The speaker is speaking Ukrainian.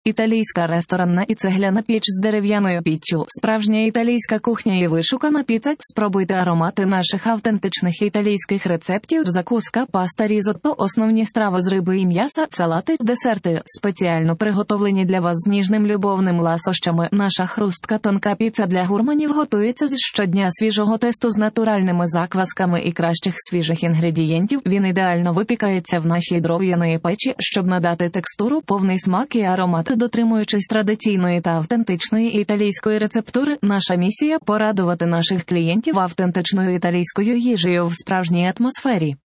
Італійська ресторанна і цегляна піч з дерев'яною піччю. Справжня італійська кухня і вишукана піца. Спробуйте аромати наших автентичних італійських рецептів. Закуска, паста, різотто, основні страви з риби і м'яса, салати, десерти, спеціально приготовлені для вас з ніжним любовним ласощами. Наша хрустка тонка піца для гурманів готується з щодня свіжого тесту з натуральними заквасками і кращих свіжих інгредієнтів. Він ідеально випікається в нашій дров'яної печі, щоб надати текстуру, повний смак і аромат. Дотримуючись традиційної та автентичної італійської рецептури, наша місія – порадувати наших клієнтів автентичною італійською їжею в справжній атмосфері.